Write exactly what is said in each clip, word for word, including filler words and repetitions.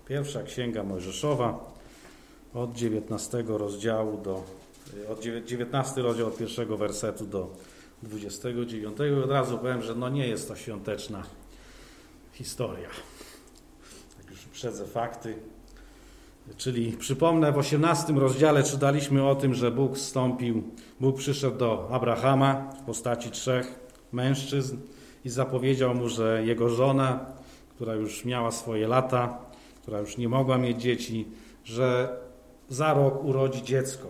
Pierwsza Księga Mojżeszowa od dziewiętnastego rozdziału do od dziewiętnasty rozdział od pierwszego wersetu do dwudziestego dziewiątego. I od razu powiem, że no nie jest to świąteczna historia. Tak już uprzedzę fakty. Czyli przypomnę, w osiemnastym rozdziale czytaliśmy o tym, że Bóg wstąpił, Bóg przyszedł do Abrahama w postaci trzech mężczyzn i zapowiedział mu, że jego żona, która już miała swoje lata, która już nie mogła mieć dzieci, że za rok urodzi dziecko.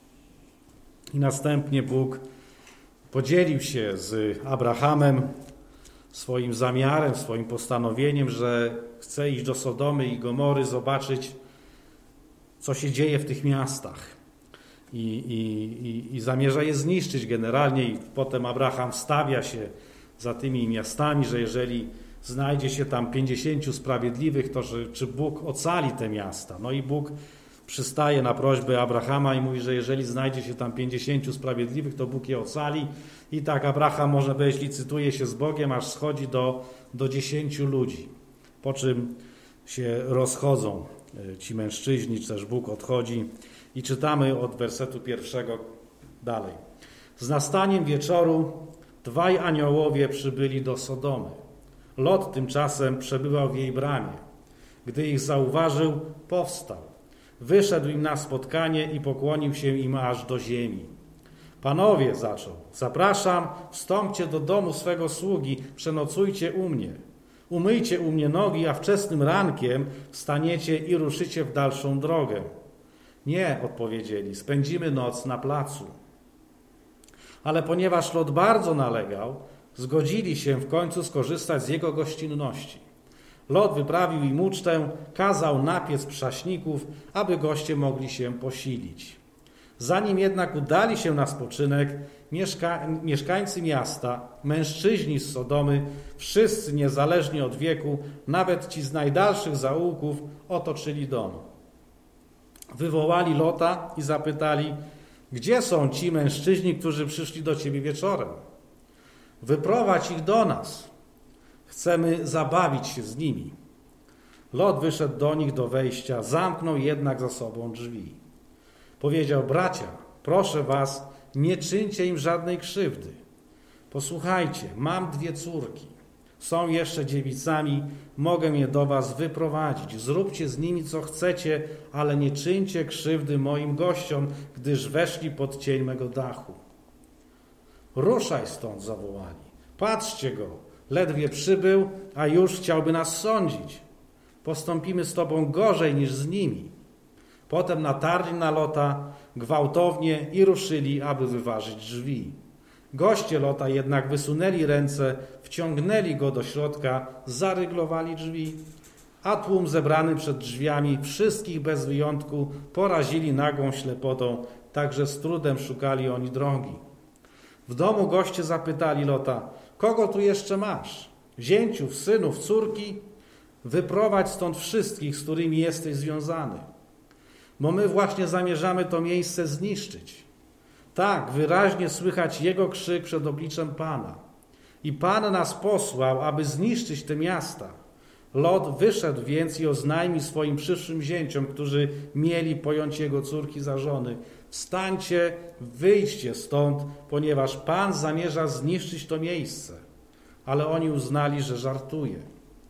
I następnie Bóg podzielił się z Abrahamem swoim zamiarem, swoim postanowieniem, że chce iść do Sodomy i Gomory, zobaczyć, co się dzieje w tych miastach. I, i, i, i zamierza je zniszczyć generalnie. I potem Abraham stawia się za tymi miastami, że jeżeli znajdzie się tam pięćdziesięciu sprawiedliwych, to że, czy Bóg ocali te miasta. No i Bóg przystaje na prośbę Abrahama i mówi, że jeżeli znajdzie się tam pięćdziesięciu sprawiedliwych, to Bóg je ocali. I tak Abraham, można powiedzieć, licytuje się z Bogiem, aż schodzi do, do dziesięciu ludzi. Po czym się rozchodzą ci mężczyźni, czy też Bóg odchodzi. I czytamy od wersetu pierwszego dalej. Z nastaniem wieczoru dwaj aniołowie przybyli do Sodomy. Lot tymczasem przebywał w jej bramie. Gdy ich zauważył, powstał. Wyszedł im na spotkanie i pokłonił się im aż do ziemi. Panowie, zaczął, zapraszam, wstąpcie do domu swego sługi, przenocujcie u mnie. Umyjcie u mnie nogi, a wczesnym rankiem wstaniecie i ruszycie w dalszą drogę. Nie, odpowiedzieli, spędzimy noc na placu. Ale ponieważ Lot bardzo nalegał, zgodzili się w końcu skorzystać z jego gościnności. Lot wyprawił im ucztę, kazał napiec prześników, aby goście mogli się posilić. Zanim jednak udali się na spoczynek, mieszka mieszkańcy miasta, mężczyźni z Sodomy, wszyscy niezależnie od wieku, nawet ci z najdalszych zaułków, otoczyli dom. Wywołali Lota i zapytali, gdzie są ci mężczyźni, którzy przyszli do ciebie wieczorem? Wyprowadź ich do nas. Chcemy zabawić się z nimi. Lot wyszedł do nich do wejścia, zamknął jednak za sobą drzwi. Powiedział, bracia, proszę was, nie czyńcie im żadnej krzywdy. Posłuchajcie, mam dwie córki. Są jeszcze dziewicami, mogę je do was wyprowadzić. Zróbcie z nimi co chcecie, ale nie czyńcie krzywdy moim gościom, gdyż weszli pod cień mego dachu. Ruszaj stąd, zawołali. Patrzcie go, ledwie przybył, a już chciałby nas sądzić. Postąpimy z tobą gorzej niż z nimi. Potem natarli na Lota gwałtownie i ruszyli, aby wyważyć drzwi. Goście Lota jednak wysunęli ręce, wciągnęli go do środka, zaryglowali drzwi, a tłum zebrany przed drzwiami wszystkich bez wyjątku porazili nagłą ślepotą, tak że z trudem szukali oni drogi. W domu goście zapytali Lota, kogo tu jeszcze masz? Zięciów, synów, córki? Wyprowadź stąd wszystkich, z którymi jesteś związany. Bo my właśnie zamierzamy to miejsce zniszczyć. Tak, wyraźnie słychać jego krzyk przed obliczem Pana. I Pan nas posłał, aby zniszczyć te miasta. Lot wyszedł więc i oznajmił swoim przyszłym zięciom, którzy mieli pojąć jego córki za żony. Wstańcie, wyjdźcie stąd, ponieważ Pan zamierza zniszczyć to miejsce. Ale oni uznali, że żartuje.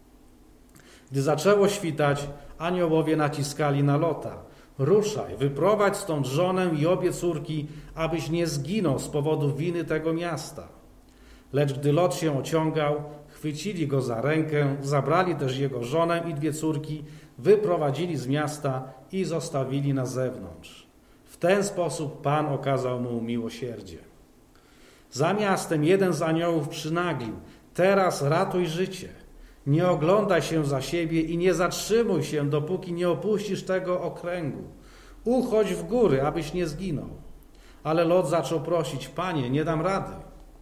Gdy zaczęło świtać, aniołowie naciskali na Lota. Ruszaj, wyprowadź stąd żonę i obie córki, abyś nie zginął z powodu winy tego miasta. Lecz gdy Lot się ociągał, chwycili go za rękę, zabrali też jego żonę i dwie córki, wyprowadzili z miasta i zostawili na zewnątrz. W ten sposób Pan okazał mu miłosierdzie. Za miastem jeden z aniołów przynaglił, teraz ratuj życie. Nie oglądaj się za siebie i nie zatrzymuj się, dopóki nie opuścisz tego okręgu. Uchodź w góry, abyś nie zginął. Ale Lot zaczął prosić, Panie, nie dam rady.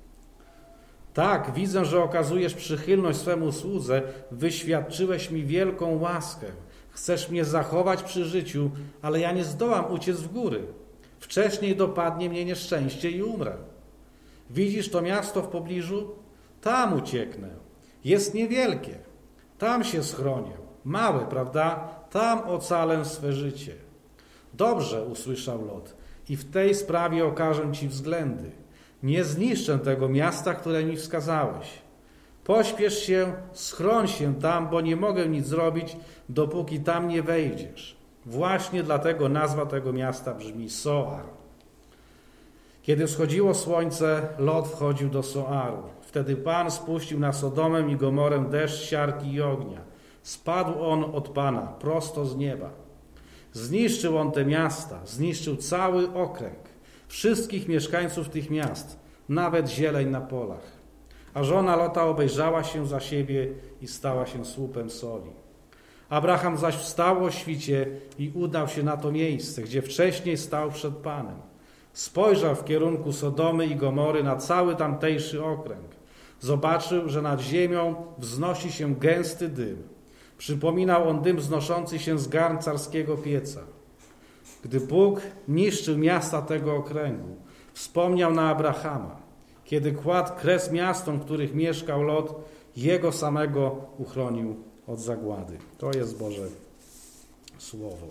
Tak, widzę, że okazujesz przychylność swemu słudze, wyświadczyłeś mi wielką łaskę. Chcesz mnie zachować przy życiu, ale ja nie zdołam uciec w góry. Wcześniej dopadnie mnie nieszczęście i umrę. Widzisz to miasto w pobliżu? Tam ucieknę. Jest niewielkie. Tam się schronię. małe, prawda? Tam ocalę swe życie. Dobrze, usłyszał Lot, i w tej sprawie okażę ci względy. Nie zniszczę tego miasta, które mi wskazałeś. Pośpiesz się, schroń się tam, bo nie mogę nic zrobić, dopóki tam nie wejdziesz. Właśnie dlatego nazwa tego miasta brzmi Soar. Kiedy wschodziło słońce, Lot wchodził do Soaru. Wtedy Pan spuścił na Sodomę i Gomorę deszcz siarki i ognia. Spadł on od Pana, prosto z nieba. Zniszczył on te miasta, zniszczył cały okręg, wszystkich mieszkańców tych miast, nawet zieleń na polach. A żona Lota obejrzała się za siebie i stała się słupem soli. Abraham zaś wstał o świcie i udał się na to miejsce, gdzie wcześniej stał przed Panem. Spojrzał w kierunku Sodomy i Gomory na cały tamtejszy okręg. Zobaczył, że nad ziemią wznosi się gęsty dym. Przypominał on dym wznoszący się z garn carskiego pieca. Gdy Bóg niszczył miasta tego okręgu, wspomniał na Abrahama. Kiedy kładł kres miastom, w których mieszkał Lot, jego samego uchronił od zagłady. To jest Boże Słowo.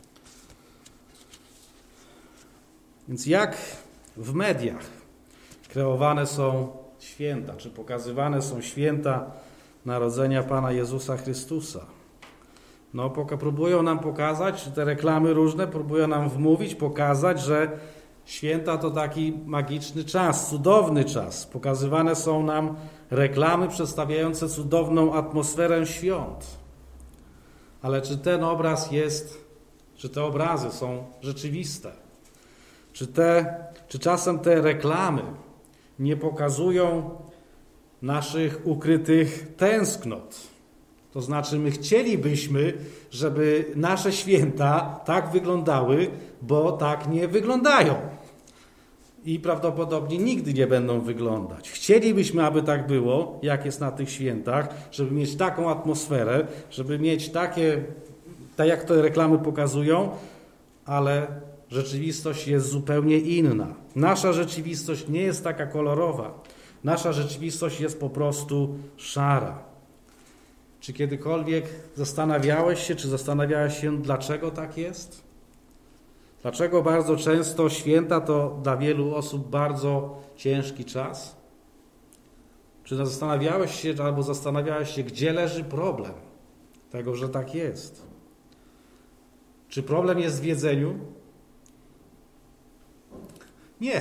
Więc jak w mediach kreowane są święta, czy pokazywane są święta narodzenia Pana Jezusa Chrystusa? No, próbują nam pokazać, czy te reklamy różne próbują nam wmówić, pokazać, że święta to taki magiczny czas, cudowny czas. Pokazywane są nam reklamy przedstawiające cudowną atmosferę świąt. Ale czy ten obraz jest, czy te obrazy są rzeczywiste? Czy, te, czy czasem te reklamy nie pokazują naszych ukrytych tęsknot? To znaczy, my chcielibyśmy, żeby nasze święta tak wyglądały, bo tak nie wyglądają. I prawdopodobnie nigdy nie będą wyglądać. Chcielibyśmy, aby tak było, jak jest na tych świętach, żeby mieć taką atmosferę, żeby mieć takie, tak jak te reklamy pokazują, ale rzeczywistość jest zupełnie inna. Nasza rzeczywistość nie jest taka kolorowa. Nasza rzeczywistość jest po prostu szara. Czy kiedykolwiek zastanawiałeś się, czy zastanawiałeś się, dlaczego tak jest? Dlaczego bardzo często święta to dla wielu osób bardzo ciężki czas? Czy zastanawiałeś się, albo zastanawiałeś się, gdzie leży problem tego, że tak jest? Czy problem jest w jedzeniu? Nie.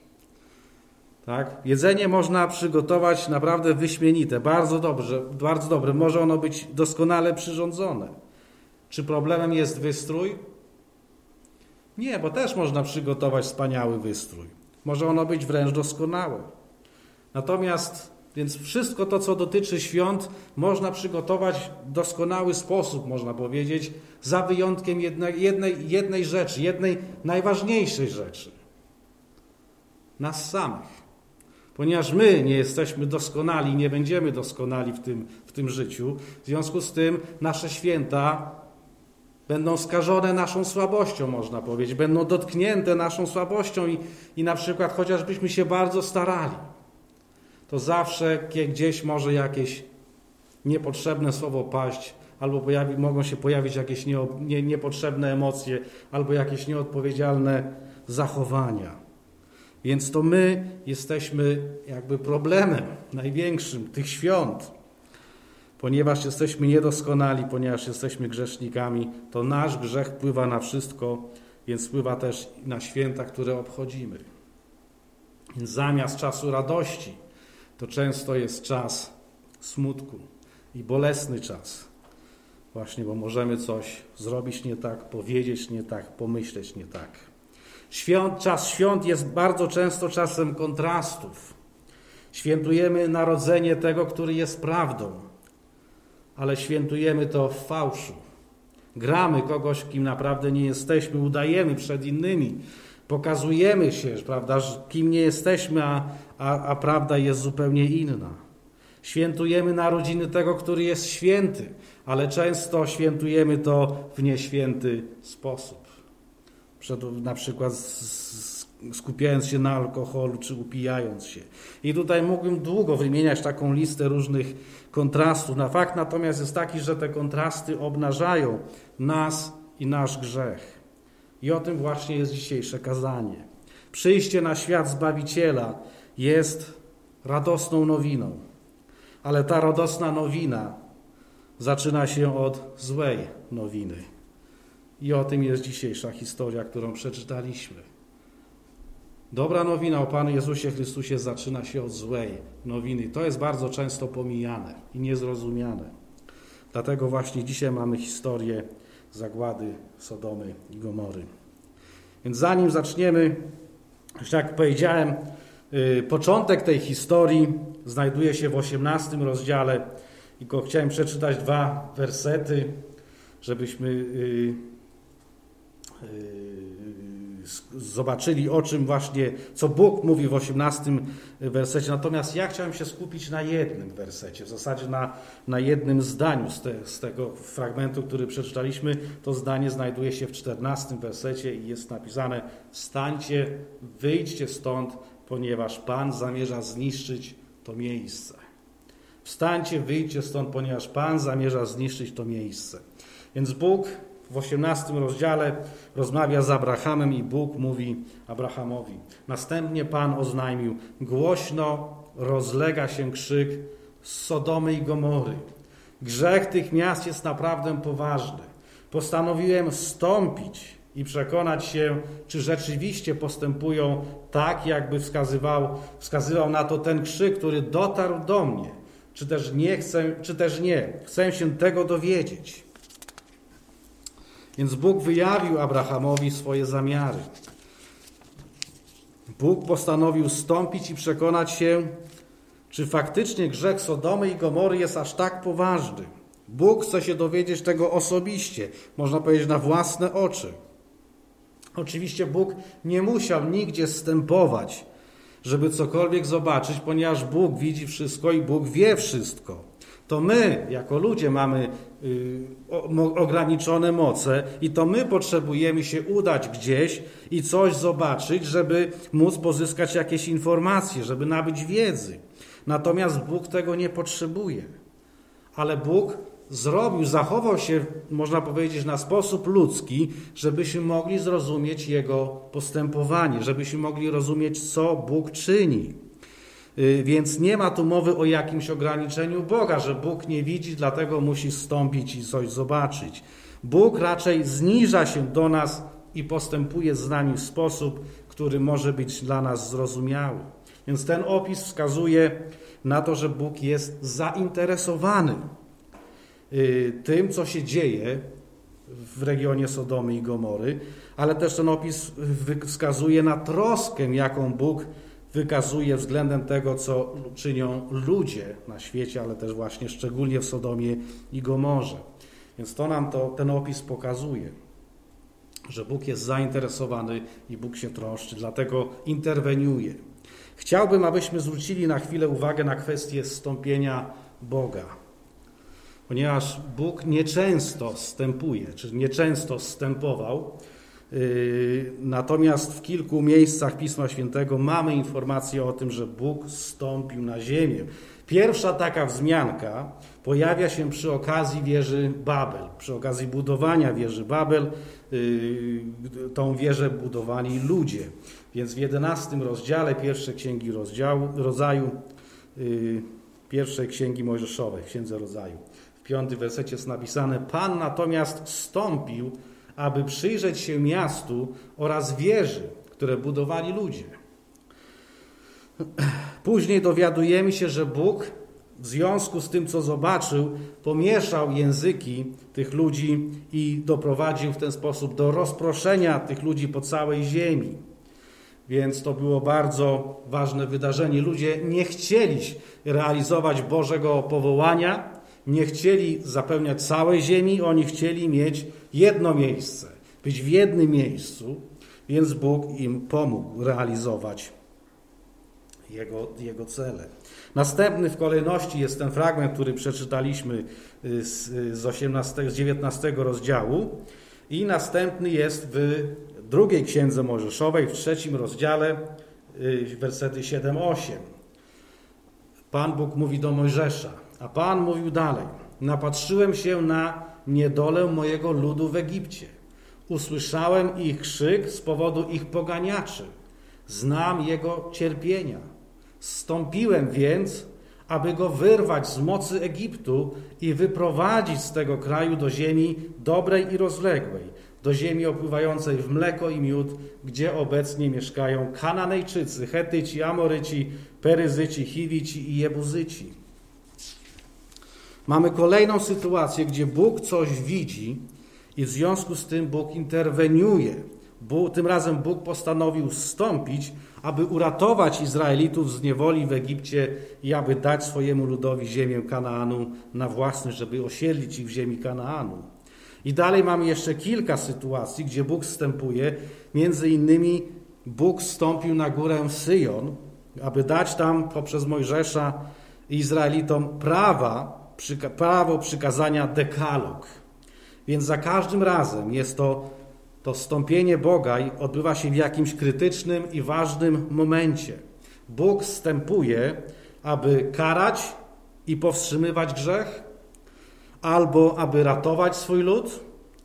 Tak? Jedzenie można przygotować naprawdę wyśmienite, bardzo dobrze, bardzo dobre. Może ono być doskonale przyrządzone. Czy problemem jest wystrój? Nie, bo też można przygotować wspaniały wystrój. Może ono być wręcz doskonałe. Natomiast, więc wszystko to, co dotyczy świąt, można przygotować w doskonały sposób, można powiedzieć, za wyjątkiem jednej, jednej, jednej rzeczy, jednej najważniejszej rzeczy. Nas samych. Ponieważ my nie jesteśmy doskonali, nie będziemy doskonali w tym, w tym życiu, w związku z tym nasze święta będą skażone naszą słabością, można powiedzieć, będą dotknięte naszą słabością i, i na przykład chociażbyśmy się bardzo starali, to zawsze gdzieś może jakieś niepotrzebne słowo paść, albo pojawi, mogą się pojawić jakieś nie, nie, niepotrzebne emocje, albo jakieś nieodpowiedzialne zachowania. Więc to my jesteśmy jakby problemem największym tych świąt. Ponieważ jesteśmy niedoskonali, ponieważ jesteśmy grzesznikami, to nasz grzech wpływa na wszystko, więc wpływa też na święta, które obchodzimy. Więc zamiast czasu radości, to często jest czas smutku i bolesny czas. Właśnie, bo możemy coś zrobić nie tak, powiedzieć nie tak, pomyśleć nie tak. Świąt, czas świąt jest bardzo często czasem kontrastów. Świętujemy narodzenie tego, który jest prawdą, ale świętujemy to w fałszu. Gramy kogoś, kim naprawdę nie jesteśmy, udajemy przed innymi, pokazujemy się, prawda, kim nie jesteśmy, a, a, a prawda jest zupełnie inna. Świętujemy narodziny tego, który jest święty, ale często świętujemy to w nieświęty sposób. Przed, na przykład z, z skupiając się na alkoholu czy upijając się. I tutaj mógłbym długo wymieniać taką listę różnych kontrastów. Na fakt natomiast jest taki, że te kontrasty obnażają nas i nasz grzech. I o tym właśnie jest dzisiejsze kazanie. Przyjście na świat Zbawiciela jest radosną nowiną, ale ta radosna nowina zaczyna się od złej nowiny. I o tym jest dzisiejsza historia, którą przeczytaliśmy. Dobra nowina o Panu Jezusie Chrystusie zaczyna się od złej nowiny. To jest bardzo często pomijane i niezrozumiane. Dlatego właśnie dzisiaj mamy historię zagłady Sodomy i Gomory. Więc zanim zaczniemy, jak powiedziałem, początek tej historii znajduje się w osiemnastym rozdziale i go chciałem przeczytać dwa wersety, żebyśmy zobaczyli, o czym właśnie, co Bóg mówi w osiemnastym wersecie. Natomiast ja chciałem się skupić na jednym wersecie, w zasadzie na, na jednym zdaniu z, te, z tego fragmentu, który przeczytaliśmy. To zdanie znajduje się w czternastym wersecie i jest napisane: wstańcie, wyjdźcie stąd, ponieważ Pan zamierza zniszczyć to miejsce. Wstańcie, wyjdźcie stąd, ponieważ Pan zamierza zniszczyć to miejsce. Więc Bóg w osiemnastym rozdziale rozmawia z Abrahamem i Bóg mówi Abrahamowi. Następnie Pan oznajmił: głośno rozlega się krzyk z Sodomy i Gomory. Grzech tych miast jest naprawdę poważny. Postanowiłem wstąpić i przekonać się, czy rzeczywiście postępują tak, jakby wskazywał, wskazywał na to ten krzyk, który dotarł do mnie. Czy też nie chcę, czy też nie. Chcę się tego dowiedzieć. Więc Bóg wyjawił Abrahamowi swoje zamiary. Bóg postanowił wstąpić i przekonać się, czy faktycznie grzech Sodomy i Gomory jest aż tak poważny. Bóg chce się dowiedzieć tego osobiście, można powiedzieć na własne oczy. Oczywiście Bóg nie musiał nigdzie zstępować, żeby cokolwiek zobaczyć, ponieważ Bóg widzi wszystko i Bóg wie wszystko. To my, jako ludzie, mamy y, o, ograniczone moce i to my potrzebujemy się udać gdzieś i coś zobaczyć, żeby móc pozyskać jakieś informacje, żeby nabyć wiedzy. Natomiast Bóg tego nie potrzebuje. Ale Bóg zrobił, zachował się, można powiedzieć, na sposób ludzki, żebyśmy mogli zrozumieć Jego postępowanie, żebyśmy mogli rozumieć, co Bóg czyni. Więc nie ma tu mowy o jakimś ograniczeniu Boga, że Bóg nie widzi, dlatego musi zstąpić i coś zobaczyć. Bóg raczej zniża się do nas i postępuje z nami w sposób, który może być dla nas zrozumiały. Więc ten opis wskazuje na to, że Bóg jest zainteresowany tym, co się dzieje w regionie Sodomy i Gomory, ale też ten opis wskazuje na troskę, jaką Bóg wykazuje względem tego, co czynią ludzie na świecie, ale też właśnie szczególnie w Sodomie i Gomorze. Więc to nam to, ten opis pokazuje, że Bóg jest zainteresowany i Bóg się troszczy, dlatego interweniuje. Chciałbym, abyśmy zwrócili na chwilę uwagę na kwestię zstąpienia Boga, ponieważ Bóg nieczęsto zstępuje, czy nieczęsto zstępował. Natomiast w kilku miejscach Pisma Świętego mamy informację o tym, że Bóg zstąpił na ziemię. Pierwsza taka wzmianka pojawia się przy okazji wieży Babel, przy okazji budowania wieży Babel. Tą wieżę budowali ludzie. Więc w jedenastym rozdziale pierwszej księgi rozdziału, rodzaju, pierwszej księgi Mojżeszowej, księdze rodzaju, w piątym wersecie jest napisane: Pan natomiast wstąpił, aby przyjrzeć się miastu oraz wieży, które budowali ludzie. Później dowiadujemy się, że Bóg w związku z tym, co zobaczył, pomieszał języki tych ludzi i doprowadził w ten sposób do rozproszenia tych ludzi po całej ziemi. Więc to było bardzo ważne wydarzenie. Ludzie nie chcieli realizować Bożego powołania, nie chcieli zapełniać całej ziemi, oni chcieli mieć jedno miejsce, być w jednym miejscu, więc Bóg im pomógł realizować Jego, jego cele. Następny w kolejności jest ten fragment, który przeczytaliśmy z, z, osiemnastego, z dziewiętnastego rozdziału i następny jest w drugiej księdze Mojżeszowej, w trzecim rozdziale, wersety siedem osiem. Pan Bóg mówi do Mojżesza, a Pan mówił dalej: napatrzyłem się na niedolę mojego ludu w Egipcie. Usłyszałem ich krzyk z powodu ich poganiaczy. Znam jego cierpienia. Zstąpiłem więc, aby go wyrwać z mocy Egiptu i wyprowadzić z tego kraju do ziemi dobrej i rozległej, do ziemi opływającej w mleko i miód, gdzie obecnie mieszkają Kananejczycy, Chetyci, Amoryci, Peryzyci, Chiwici i Jebuzyci. Mamy kolejną sytuację, gdzie Bóg coś widzi i w związku z tym Bóg interweniuje. Bóg, tym razem Bóg postanowił zstąpić, aby uratować Izraelitów z niewoli w Egipcie i aby dać swojemu ludowi ziemię Kanaanu na własność, żeby osiedlić ich w ziemi Kanaanu. I dalej mamy jeszcze kilka sytuacji, gdzie Bóg wstępuje. Między innymi Bóg wstąpił na górę Syjon, aby dać tam poprzez Mojżesza Izraelitom prawa, przyka- prawo przykazania dekalog. Więc za każdym razem jest to, to wstąpienie Boga i odbywa się w jakimś krytycznym i ważnym momencie. Bóg wstępuje, aby karać i powstrzymywać grzech, albo aby ratować swój lud,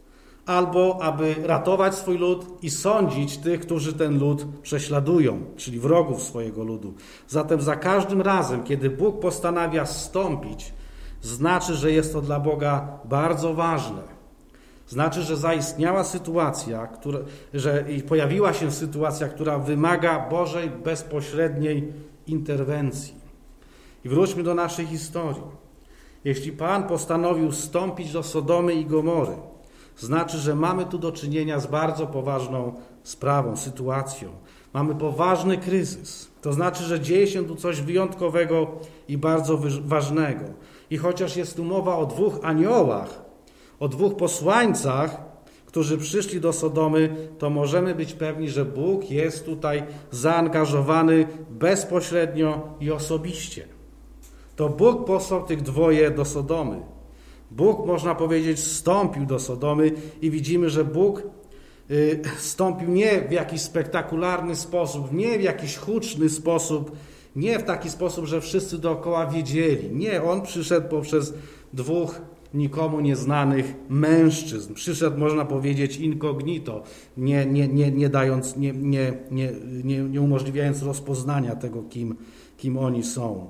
albo aby ratować swój lud i sądzić tych, którzy ten lud prześladują, czyli wrogów swojego ludu. Zatem za każdym razem, kiedy Bóg postanawia zstąpić, znaczy, że jest to dla Boga bardzo ważne. Znaczy, że zaistniała sytuacja, która, że pojawiła się sytuacja, która wymaga Bożej bezpośredniej interwencji. I wróćmy do naszej historii. Jeśli Pan postanowił wstąpić do Sodomy i Gomory, znaczy, że mamy tu do czynienia z bardzo poważną sprawą, sytuacją. Mamy poważny kryzys. To znaczy, że dzieje się tu coś wyjątkowego i bardzo ważnego. I chociaż jest tu mowa o dwóch aniołach, o dwóch posłańcach, którzy przyszli do Sodomy, to możemy być pewni, że Bóg jest tutaj zaangażowany bezpośrednio i osobiście. To Bóg posłał tych dwoje do Sodomy. Bóg, można powiedzieć, wstąpił do Sodomy i widzimy, że Bóg y, wstąpił nie w jakiś spektakularny sposób, nie w jakiś huczny sposób, nie w taki sposób, że wszyscy dookoła wiedzieli. Nie, On przyszedł poprzez dwóch nikomu nieznanych mężczyzn. Przyszedł, można powiedzieć, incognito, nie, nie, nie, nie dając, nie, nie, nie, nie, nie umożliwiając rozpoznania tego, kim, kim oni są.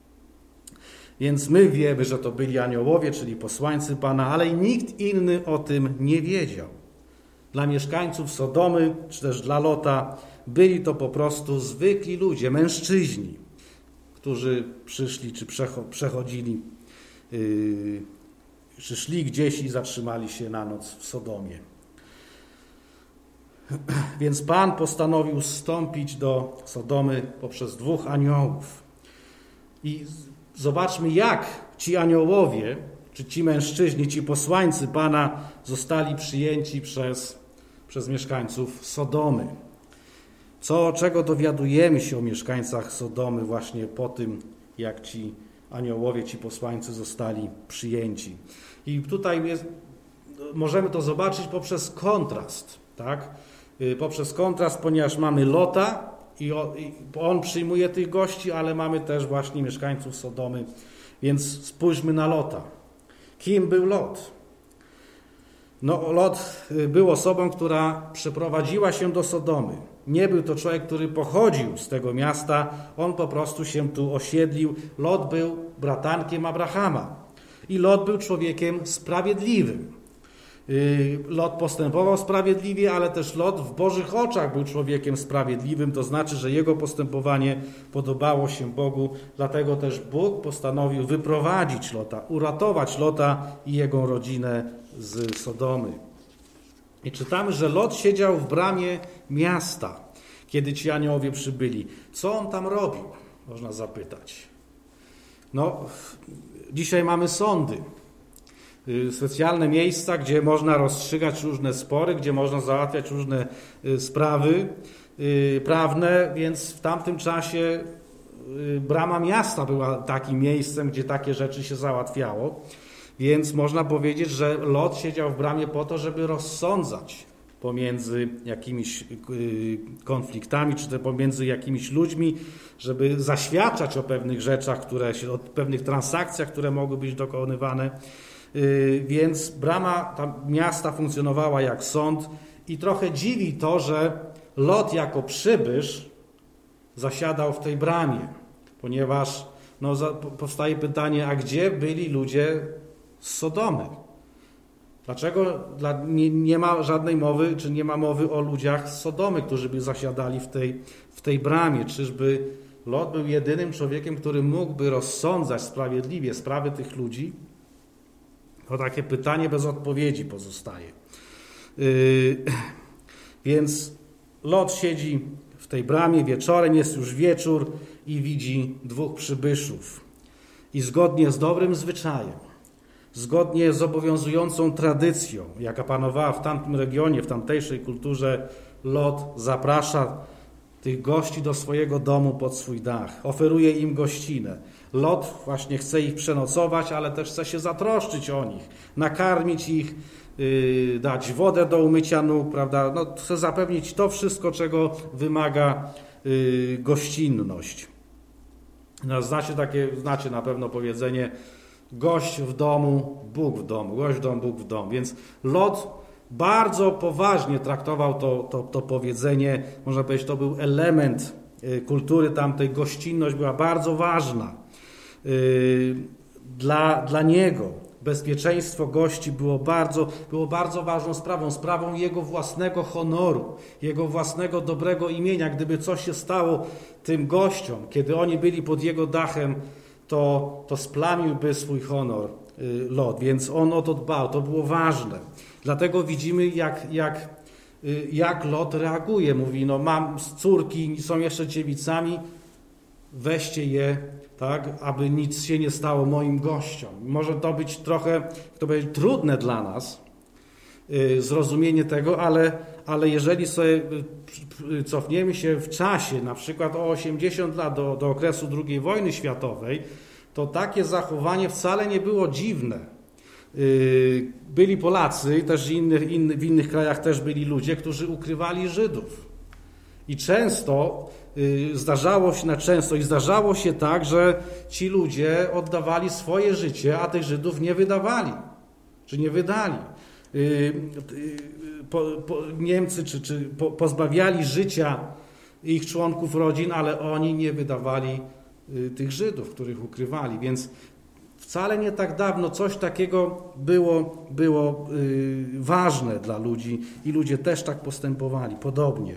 Więc my wiemy, że to byli aniołowie, czyli posłańcy Pana, ale i nikt inny o tym nie wiedział. Dla mieszkańców Sodomy, czy też dla Lota, byli to po prostu zwykli ludzie, mężczyźni, którzy przyszli, czy przechodzili, yy, czy szli gdzieś i zatrzymali się na noc w Sodomie. Więc Pan postanowił zstąpić do Sodomy poprzez dwóch aniołów. I zobaczmy, jak ci aniołowie, czy ci mężczyźni, ci posłańcy Pana zostali przyjęci przez, przez mieszkańców Sodomy. Co, czego dowiadujemy się o mieszkańcach Sodomy właśnie po tym, jak ci aniołowie, ci posłańcy zostali przyjęci. I tutaj jest, możemy to zobaczyć poprzez kontrast, tak? Poprzez kontrast, ponieważ mamy Lota i on przyjmuje tych gości, ale mamy też właśnie mieszkańców Sodomy. Więc spójrzmy na Lota. Kim był Lot? No, Lot był osobą, która przeprowadziła się do Sodomy. Nie był to człowiek, który pochodził z tego miasta, on po prostu się tu osiedlił. Lot był bratankiem Abrahama i Lot był człowiekiem sprawiedliwym. Lot postępował sprawiedliwie, ale też Lot w Bożych oczach był człowiekiem sprawiedliwym, to znaczy, że jego postępowanie podobało się Bogu, dlatego też Bóg postanowił wyprowadzić Lota, uratować Lota i jego rodzinę z Sodomy. I czytamy, że Lot siedział w bramie miasta, kiedy ci aniołowie przybyli. Co on tam robił? Można zapytać. No, dzisiaj mamy sądy. Specjalne miejsca, gdzie można rozstrzygać różne spory, gdzie można załatwiać różne sprawy prawne, więc w tamtym czasie brama miasta była takim miejscem, gdzie takie rzeczy się załatwiało. Więc można powiedzieć, że Lot siedział w bramie po to, żeby rozsądzać pomiędzy jakimiś konfliktami, czy też pomiędzy jakimiś ludźmi, żeby zaświadczać o pewnych rzeczach, które się, o pewnych transakcjach, które mogły być dokonywane. Więc brama miasta funkcjonowała jak sąd i trochę dziwi to, że Lot jako przybysz zasiadał w tej bramie, ponieważ no, powstaje pytanie, a gdzie byli ludzie z Sodomy? Dlaczego nie, nie ma żadnej mowy, czy nie ma mowy o ludziach z Sodomy, którzy by zasiadali w tej, w tej bramie? Czyżby Lot był jedynym człowiekiem, który mógłby rozsądzać sprawiedliwie sprawy tych ludzi? To takie pytanie bez odpowiedzi pozostaje. Yy, więc Lot siedzi w tej bramie wieczorem, jest już wieczór i widzi dwóch przybyszów. I zgodnie z dobrym zwyczajem, zgodnie z obowiązującą tradycją, jaka panowała w tamtym regionie, w tamtejszej kulturze, Lot zaprasza tych gości do swojego domu pod swój dach. Oferuje im gościnę. Lot właśnie chce ich przenocować, ale też chce się zatroszczyć o nich, nakarmić ich, yy, dać wodę do umycia nóg, prawda? No, chce zapewnić to wszystko, czego wymaga yy, gościnność. No, znacie takie, znacie na pewno powiedzenie: gość w domu, Bóg w domu, gość w domu, Bóg w domu. Więc Lot bardzo poważnie traktował to, to, to powiedzenie, można powiedzieć, to był element kultury tamtej, gościnność była bardzo ważna. Dla, dla niego bezpieczeństwo gości było bardzo, było bardzo ważną sprawą, sprawą jego własnego honoru, jego własnego dobrego imienia. Gdyby coś się stało tym gościom, kiedy oni byli pod jego dachem, to, to splamiłby swój honor Lot, więc on o to dbał, to było ważne. Dlatego widzimy, jak, jak, jak Lot reaguje. Mówi, no mam córki, są jeszcze dziewicami, weźcie je, tak, aby nic się nie stało moim gościom. Może to być trochę, to będzie trudne dla nas, yy, zrozumienie tego, ale, ale jeżeli sobie cofniemy się w czasie, na przykład o osiemdziesiąt lat do, do okresu drugiej wojny światowej, to takie zachowanie wcale nie było dziwne. Yy, byli Polacy, też innych, inny, w innych krajach też byli ludzie, którzy ukrywali Żydów. I często zdarzało się, na często i zdarzało się tak, że ci ludzie oddawali swoje życie, a tych Żydów nie wydawali, czy nie wydali. Po, po, Niemcy czy, czy po, pozbawiali życia ich członków rodzin, ale oni nie wydawali tych Żydów, których ukrywali. Więc wcale nie tak dawno coś takiego było, było ważne dla ludzi i ludzie też tak postępowali, podobnie.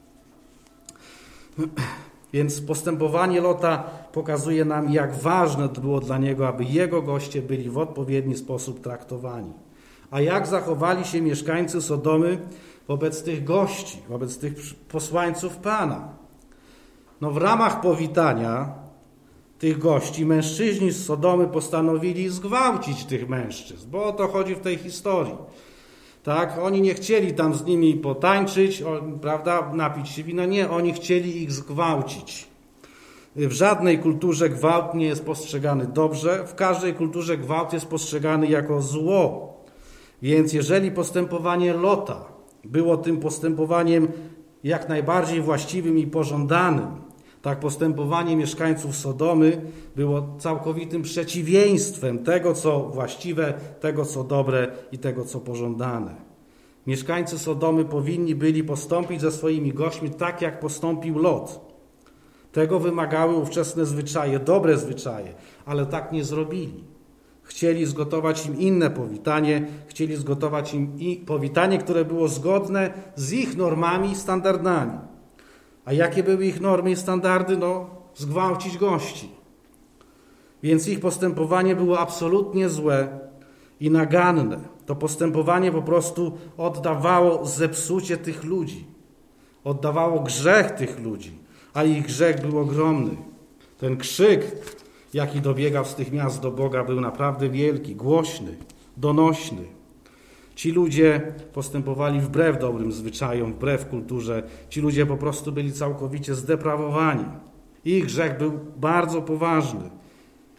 Więc postępowanie Lota pokazuje nam, jak ważne to było dla niego, aby jego goście byli w odpowiedni sposób traktowani. A jak zachowali się mieszkańcy Sodomy wobec tych gości, wobec tych posłańców Pana? No w ramach powitania tych gości mężczyźni z Sodomy postanowili zgwałcić tych mężczyzn, bo o to chodzi w tej historii. Tak, oni nie chcieli tam z nimi potańczyć, prawda, napić się wina. Nie, oni chcieli ich zgwałcić. W żadnej kulturze gwałt nie jest postrzegany dobrze, w każdej kulturze gwałt jest postrzegany jako zło. Więc jeżeli postępowanie Lota było tym postępowaniem jak najbardziej właściwym i pożądanym, tak postępowanie mieszkańców Sodomy było całkowitym przeciwieństwem tego, co właściwe, tego, co dobre i tego, co pożądane. Mieszkańcy Sodomy powinni byli postąpić ze swoimi gośćmi tak, jak postąpił Lot. Tego wymagały ówczesne zwyczaje, dobre zwyczaje, ale tak nie zrobili. Chcieli zgotować im inne powitanie, chcieli zgotować im i powitanie, które było zgodne z ich normami i standardami. A jakie były ich normy i standardy? No, zgwałcić gości. Więc ich postępowanie było absolutnie złe i naganne. To postępowanie po prostu oddawało zepsucie tych ludzi. Oddawało grzech tych ludzi, a ich grzech był ogromny. Ten krzyk, jaki dobiegał z tych miast do Boga, był naprawdę wielki, głośny, donośny. Ci ludzie postępowali wbrew dobrym zwyczajom, wbrew kulturze. Ci ludzie po prostu byli całkowicie zdeprawowani. Ich grzech był bardzo poważny.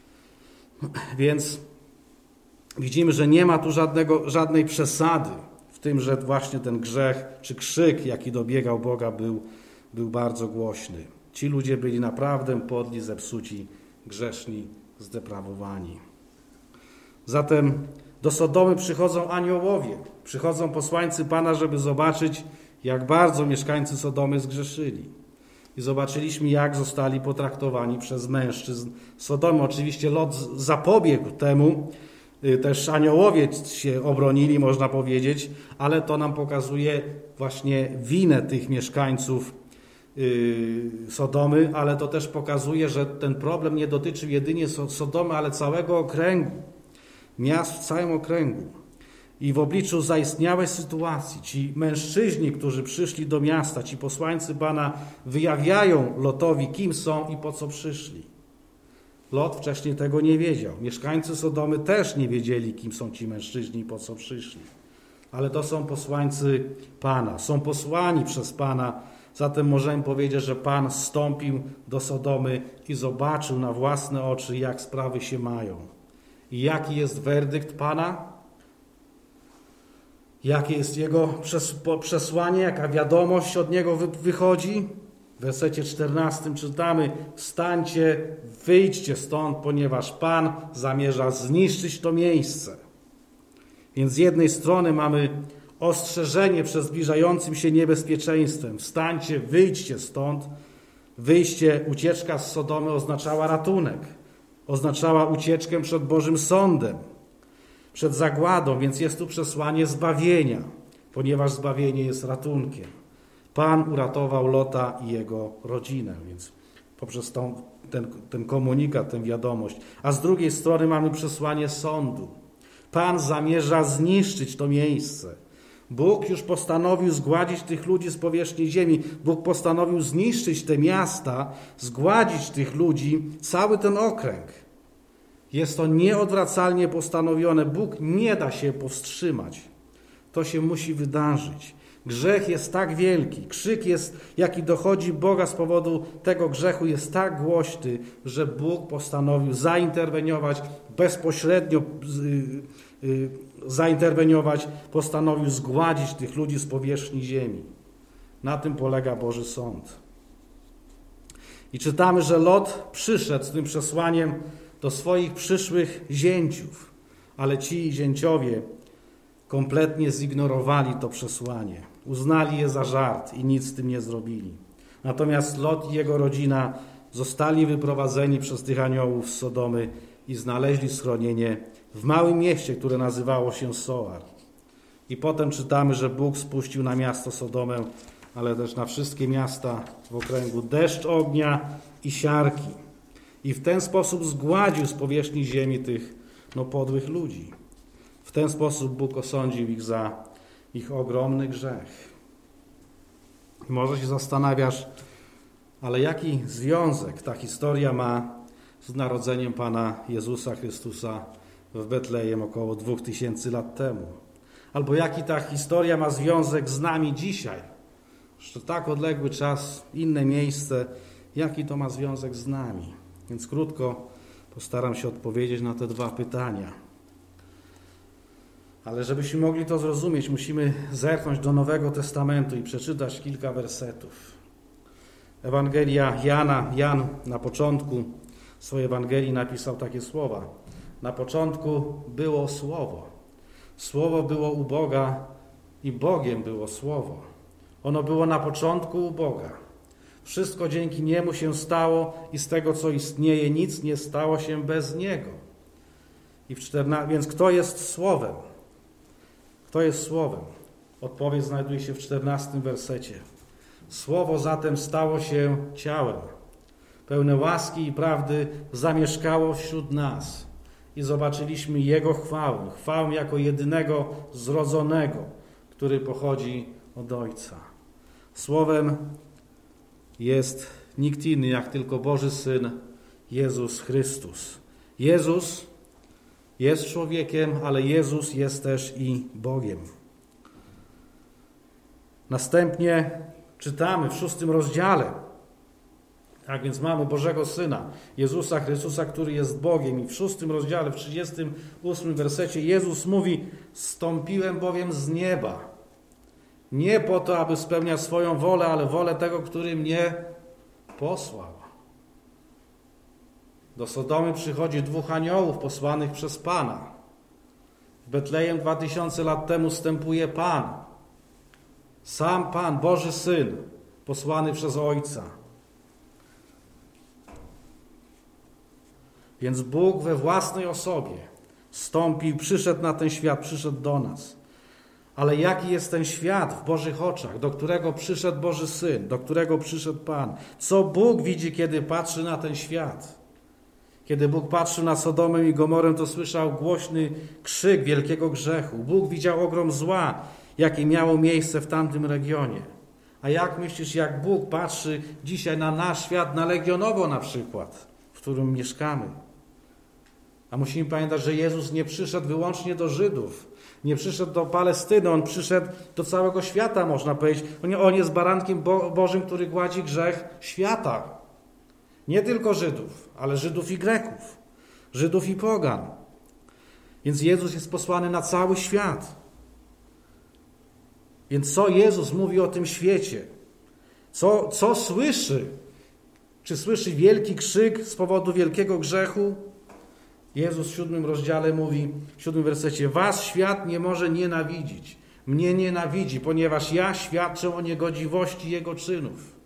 Więc widzimy, że nie ma tu żadnego, żadnej przesady w tym, że właśnie ten grzech czy krzyk, jaki dobiegał Boga, był, był bardzo głośny. Ci ludzie byli naprawdę podli, zepsuci, grzeszni, zdeprawowani. Zatem do Sodomy przychodzą aniołowie, przychodzą posłańcy Pana, żeby zobaczyć, jak bardzo mieszkańcy Sodomy zgrzeszyli. I zobaczyliśmy, jak zostali potraktowani przez mężczyzn Sodomy. Oczywiście Lot zapobiegł temu, też aniołowie się obronili, można powiedzieć, ale to nam pokazuje właśnie winę tych mieszkańców Sodomy, ale to też pokazuje, że ten problem nie dotyczył jedynie Sodomy, ale całego okręgu, miast w całym okręgu. I w obliczu zaistniałej sytuacji ci mężczyźni, którzy przyszli do miasta, ci posłańcy Pana wyjawiają Lotowi, kim są i po co przyszli. Lot wcześniej tego nie wiedział. Mieszkańcy Sodomy też nie wiedzieli, kim są ci mężczyźni i po co przyszli. Ale to są posłańcy Pana, są posłani przez Pana. Zatem możemy powiedzieć, że Pan zstąpił do Sodomy i zobaczył na własne oczy, jak sprawy się mają. I jaki jest werdykt Pana? Jakie jest Jego przesłanie, jaka wiadomość od Niego wychodzi? W wersecie czternastym czytamy: wstańcie, wyjdźcie stąd, ponieważ Pan zamierza zniszczyć to miejsce. Więc z jednej strony mamy ostrzeżenie przed zbliżającym się niebezpieczeństwem. Wstańcie, wyjdźcie stąd. Wyjście, ucieczka z Sodomy oznaczała ratunek. Oznaczała ucieczkę przed Bożym sądem, przed zagładą, więc jest tu przesłanie zbawienia, ponieważ zbawienie jest ratunkiem. Pan uratował Lota i jego rodzinę, więc poprzez tą, ten, ten komunikat, tę wiadomość. A z drugiej strony mamy przesłanie sądu. Pan zamierza zniszczyć to miejsce. Bóg już postanowił zgładzić tych ludzi z powierzchni ziemi. Bóg postanowił zniszczyć te miasta, zgładzić tych ludzi, cały ten okręg. Jest to nieodwracalnie postanowione. Bóg nie da się powstrzymać. To się musi wydarzyć. Grzech jest tak wielki, krzyk jest, jaki dochodzi Boga z powodu tego grzechu, jest tak głośny, że Bóg postanowił zainterweniować, bezpośrednio yy, yy, zainterweniować, postanowił zgładzić tych ludzi z powierzchni ziemi. Na tym polega Boży sąd. I czytamy, że Lot przyszedł z tym przesłaniem do swoich przyszłych zięciów, ale ci zięciowie kompletnie zignorowali to przesłanie. Uznali je za żart i nic z tym nie zrobili. Natomiast Lot i jego rodzina zostali wyprowadzeni przez tych aniołów z Sodomy i znaleźli schronienie w małym mieście, które nazywało się Soar. I potem czytamy, że Bóg spuścił na miasto Sodomę, ale też na wszystkie miasta w okręgu deszcz ognia i siarki. I w ten sposób zgładził z powierzchni ziemi tych no, podłych ludzi. W ten sposób Bóg osądził ich za ich ogromny grzech. I może się zastanawiasz, ale jaki związek ta historia ma z narodzeniem Pana Jezusa Chrystusa w Betlejem około dwóch tysięcy lat temu? Albo jaki ta historia ma związek z nami dzisiaj? Jeszcze tak odległy czas, inne miejsce, jaki to ma związek z nami? Więc krótko postaram się odpowiedzieć na te dwa pytania. Ale żebyśmy mogli to zrozumieć, musimy zerknąć do Nowego Testamentu i przeczytać kilka wersetów. Ewangelia Jana. Jan na początku swojej Ewangelii napisał takie słowa. Na początku było Słowo. Słowo było u Boga i Bogiem było Słowo. Ono było na początku u Boga. Wszystko dzięki Niemu się stało i z tego, co istnieje, nic nie stało się bez Niego. I w czternastym, więc kto jest Słowem? Kto jest Słowem? Odpowiedź znajduje się w czternastym wersecie. Słowo zatem stało się ciałem. Pełne łaski i prawdy zamieszkało wśród nas. I zobaczyliśmy Jego chwałę. Chwałę jako jedynego zrodzonego, który pochodzi od Ojca. Słowem jest nikt inny jak tylko Boży Syn, Jezus Chrystus. Jezus jest człowiekiem, ale Jezus jest też i Bogiem. Następnie czytamy w szóstym rozdziale. Tak więc mamy Bożego Syna, Jezusa Chrystusa, który jest Bogiem. I w szóstym rozdziale, w trzydziestym ósmym wersecie Jezus mówi: Zstąpiłem bowiem z nieba. Nie po to, aby spełniać swoją wolę, ale wolę tego, który mnie posłał. Do Sodomy przychodzi dwóch aniołów posłanych przez Pana. W Betlejem dwa tysiące lat temu wstępuje Pan. Sam Pan, Boży Syn, posłany przez Ojca. Więc Bóg we własnej osobie wstąpił, przyszedł na ten świat, przyszedł do nas. Ale jaki jest ten świat w Bożych oczach, do którego przyszedł Boży Syn, do którego przyszedł Pan? Co Bóg widzi, kiedy patrzy na ten świat? Kiedy Bóg patrzył na Sodomę i Gomorę, to słyszał głośny krzyk wielkiego grzechu. Bóg widział ogrom zła, jakie miało miejsce w tamtym regionie. A jak myślisz, jak Bóg patrzy dzisiaj na nasz świat, na Legionowo na przykład, w którym mieszkamy? A musimy pamiętać, że Jezus nie przyszedł wyłącznie do Żydów, nie przyszedł do Palestyny, On przyszedł do całego świata, można powiedzieć. On jest barankiem Bo- Bożym, który gładzi grzech świata. Nie tylko Żydów, ale Żydów i Greków, Żydów i pogan. Więc Jezus jest posłany na cały świat. Więc co Jezus mówi o tym świecie? Co, co słyszy? Czy słyszy wielki krzyk z powodu wielkiego grzechu? Jezus w siódmym rozdziale mówi, w siódmym wersecie: was świat nie może nienawidzić. Mnie nienawidzi, ponieważ ja świadczę o niegodziwości Jego czynów.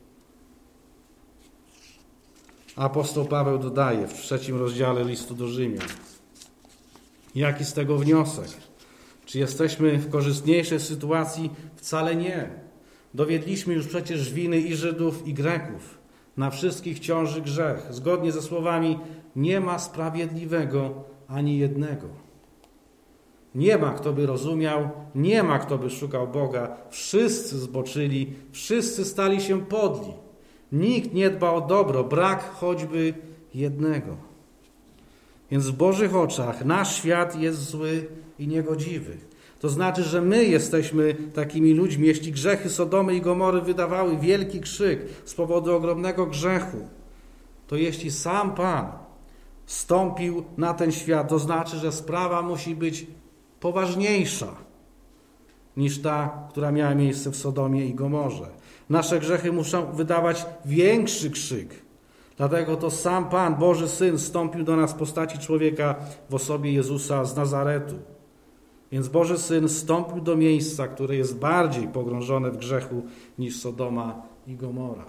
Apostoł Paweł dodaje w trzecim rozdziale listu do Rzymian. Jaki z tego wniosek? Czy jesteśmy w korzystniejszej sytuacji? Wcale nie. Dowiedliśmy już przecież winy i Żydów, i Greków. Na wszystkich ciąży grzech. Zgodnie ze słowami: nie ma sprawiedliwego ani jednego. Nie ma, kto by rozumiał, nie ma, kto by szukał Boga. Wszyscy zboczyli, wszyscy stali się podli. Nikt nie dba o dobro, brak choćby jednego. Więc w Bożych oczach nasz świat jest zły i niegodziwy. To znaczy, że my jesteśmy takimi ludźmi. Jeśli grzechy Sodomy i Gomory wydawały wielki krzyk z powodu ogromnego grzechu, to jeśli sam Pan wstąpił na ten świat, to znaczy, że sprawa musi być poważniejsza niż ta, która miała miejsce w Sodomie i Gomorze. Nasze grzechy muszą wydawać większy krzyk. Dlatego to sam Pan, Boży Syn, wstąpił do nas w postaci człowieka w osobie Jezusa z Nazaretu. Więc Boży Syn wstąpił do miejsca, które jest bardziej pogrążone w grzechu niż Sodoma i Gomora.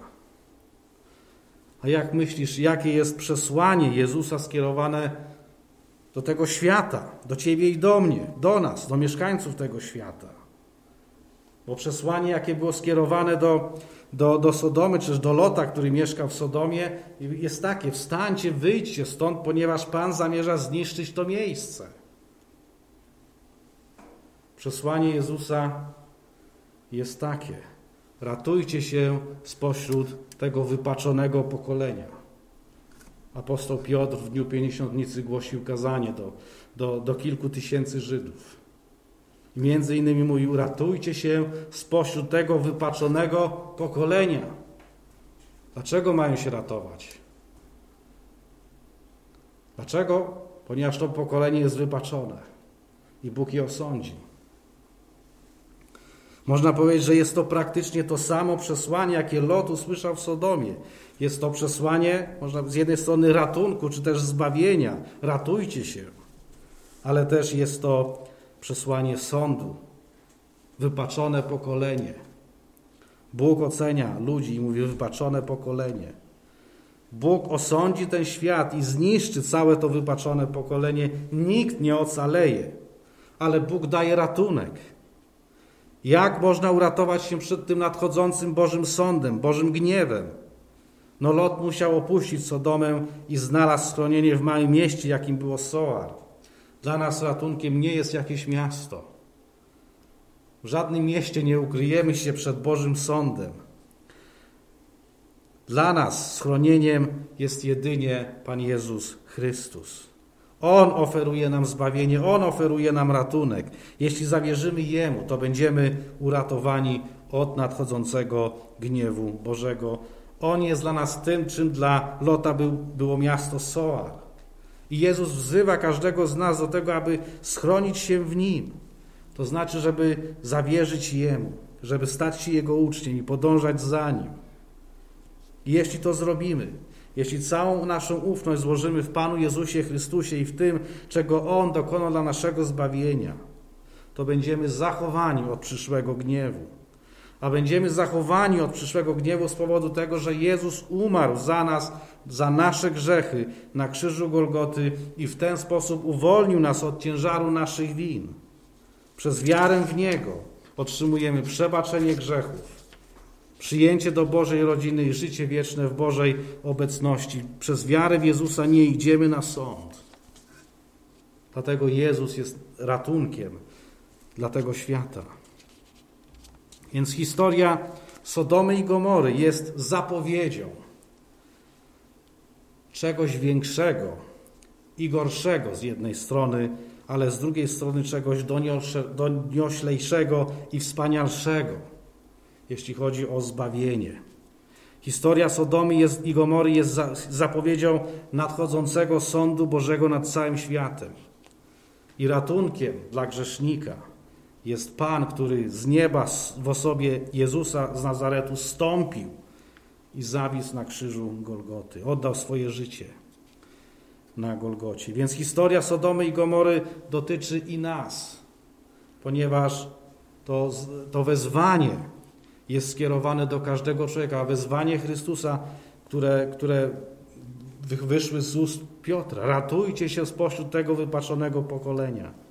A jak myślisz, jakie jest przesłanie Jezusa skierowane do tego świata, do ciebie i do mnie, do nas, do mieszkańców tego świata? Bo przesłanie, jakie było skierowane do, do, do Sodomy, czy do Lota, który mieszkał w Sodomie, jest takie: wstańcie, wyjdźcie stąd, ponieważ Pan zamierza zniszczyć to miejsce. Przesłanie Jezusa jest takie: ratujcie się spośród tego wypaczonego pokolenia. Apostoł Piotr w dniu Pięćdziesiątnicy głosił kazanie do, do, do kilku tysięcy Żydów. I między innymi mówił: ratujcie się spośród tego wypaczonego pokolenia. Dlaczego mają się ratować? Dlaczego? Ponieważ to pokolenie jest wypaczone i Bóg je osądzi. Można powiedzieć, że jest to praktycznie to samo przesłanie, jakie Lot usłyszał w Sodomie. Jest to przesłanie, można z jednej strony ratunku, czy też zbawienia. Ratujcie się. Ale też jest to przesłanie sądu. Wypaczone pokolenie. Bóg ocenia ludzi i mówi: wypaczone pokolenie. Bóg osądzi ten świat i zniszczy całe to wypaczone pokolenie. Nikt nie ocaleje, ale Bóg daje ratunek. Jak można uratować się przed tym nadchodzącym Bożym sądem, Bożym gniewem? No Lot musiał opuścić Sodomę i znalazł schronienie w małym mieście, jakim było Soar. Dla nas ratunkiem nie jest jakieś miasto. W żadnym mieście nie ukryjemy się przed Bożym sądem. Dla nas schronieniem jest jedynie Pan Jezus Chrystus. On oferuje nam zbawienie, On oferuje nam ratunek. Jeśli zawierzymy Jemu, to będziemy uratowani od nadchodzącego gniewu Bożego. On jest dla nas tym, czym dla Lota był, było miasto Soar. I Jezus wzywa każdego z nas do tego, aby schronić się w Nim. To znaczy, żeby zawierzyć Jemu, żeby stać się Jego uczniem i podążać za Nim. I jeśli to zrobimy, jeśli całą naszą ufność złożymy w Panu Jezusie Chrystusie i w tym, czego On dokonał dla naszego zbawienia, to będziemy zachowani od przyszłego gniewu. A będziemy zachowani od przyszłego gniewu z powodu tego, że Jezus umarł za nas, za nasze grzechy na krzyżu Golgoty i w ten sposób uwolnił nas od ciężaru naszych win. Przez wiarę w Niego otrzymujemy przebaczenie grzechów, przyjęcie do Bożej rodziny i życie wieczne w Bożej obecności. Przez wiarę w Jezusa nie idziemy na sąd. Dlatego Jezus jest ratunkiem dla tego świata. Więc historia Sodomy i Gomory jest zapowiedzią czegoś większego i gorszego z jednej strony, ale z drugiej strony czegoś donioślejszego i wspanialszego, jeśli chodzi o zbawienie. Historia Sodomy jest, i Gomory jest za, zapowiedzią nadchodzącego sądu Bożego nad całym światem. I ratunkiem dla grzesznika jest Pan, który z nieba w osobie Jezusa z Nazaretu zstąpił i zawisł na krzyżu Golgoty. Oddał swoje życie na Golgocie. Więc historia Sodomy i Gomory dotyczy i nas, ponieważ to, to wezwanie jest skierowane do każdego człowieka, a wezwanie Chrystusa, które, które wyszły z ust Piotra. Ratujcie się spośród tego wypaczonego pokolenia.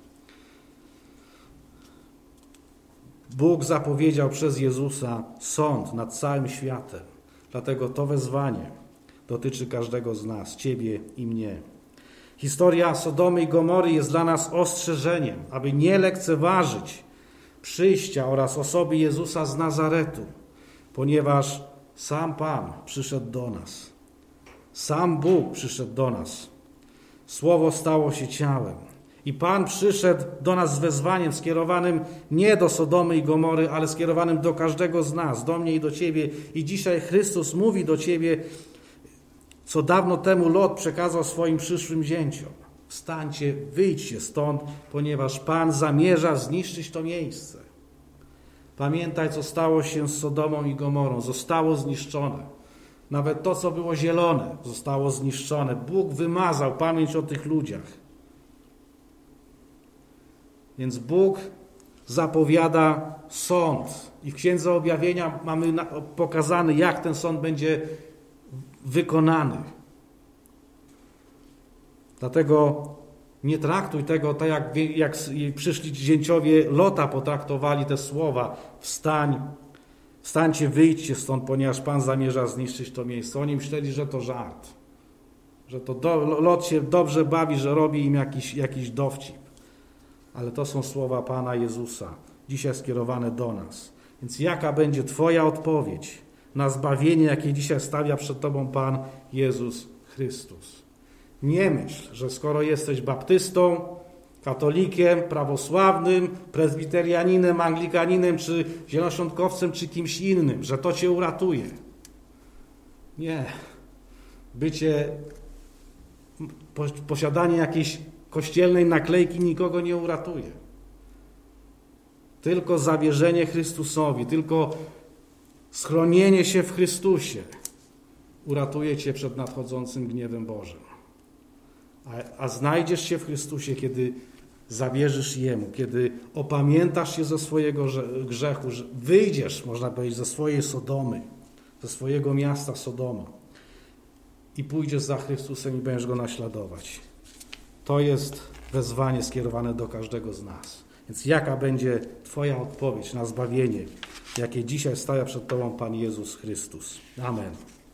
Bóg zapowiedział przez Jezusa sąd nad całym światem. Dlatego to wezwanie dotyczy każdego z nas, ciebie i mnie. Historia Sodomy i Gomory jest dla nas ostrzeżeniem, aby nie lekceważyć przyjścia oraz osoby Jezusa z Nazaretu, ponieważ sam Pan przyszedł do nas. Sam Bóg przyszedł do nas. Słowo stało się ciałem. I Pan przyszedł do nas z wezwaniem skierowanym nie do Sodomy i Gomory, ale skierowanym do każdego z nas, do mnie i do ciebie. I dzisiaj Chrystus mówi do ciebie, co dawno temu Lot przekazał swoim przyszłym zięciom. Wstańcie, wyjdźcie stąd, ponieważ Pan zamierza zniszczyć to miejsce. Pamiętaj, co stało się z Sodomą i Gomorą. Zostało zniszczone. Nawet to, co było zielone, zostało zniszczone. Bóg wymazał pamięć o tych ludziach. Więc Bóg zapowiada sąd. I w Księdze Objawienia mamy pokazany, jak ten sąd będzie wykonany. Dlatego nie traktuj tego tak, jak, jak przyszli zięciowie Lota potraktowali te słowa. Wstań, wstańcie, wyjdźcie stąd, ponieważ Pan zamierza zniszczyć to miejsce. Oni myśleli, że to żart. Że to do, Lot się dobrze bawi, że robi im jakiś, jakiś dowcip. Ale to są słowa Pana Jezusa, dzisiaj skierowane do nas. Więc jaka będzie Twoja odpowiedź na zbawienie, jakie dzisiaj stawia przed Tobą Pan Jezus Chrystus? Nie myśl, że skoro jesteś baptystą, katolikiem, prawosławnym, prezbiterianinem, anglikaninem, czy zielonoświątkowcem, czy kimś innym, że to Cię uratuje. Nie. Bycie, posiadanie jakiejś kościelnej naklejki nikogo nie uratuje. Tylko zawierzenie Chrystusowi, tylko schronienie się w Chrystusie uratuje cię przed nadchodzącym gniewem Bożym. A, a znajdziesz się w Chrystusie, kiedy zawierzysz Jemu, kiedy opamiętasz się ze swojego grzechu, że wyjdziesz, można powiedzieć, ze swojej Sodomy, ze swojego miasta Sodoma i pójdziesz za Chrystusem i będziesz Go naśladować. To jest wezwanie skierowane do każdego z nas. Więc jaka będzie Twoja odpowiedź na zbawienie, jakie dzisiaj stawia przed Tobą Pan Jezus Chrystus? Amen.